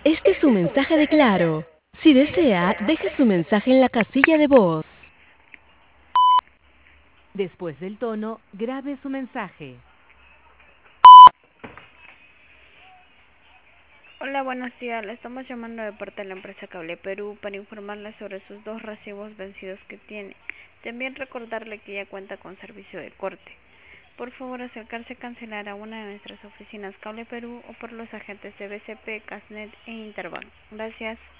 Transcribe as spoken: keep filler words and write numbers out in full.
Este es su mensaje de Claro. Si desea, deje su mensaje en la casilla de voz. Después del tono, grabe su mensaje. Hola, buenos días. Le estamos llamando de parte de la empresa Cable Perú para informarle sobre sus dos recibos vencidos que tiene. También recordarle que ya cuenta con servicio de corte. Por favor, acercarse a cancelar a una de nuestras oficinas Cable Perú o por los agentes de B C P, Casnet e Interbank. Gracias.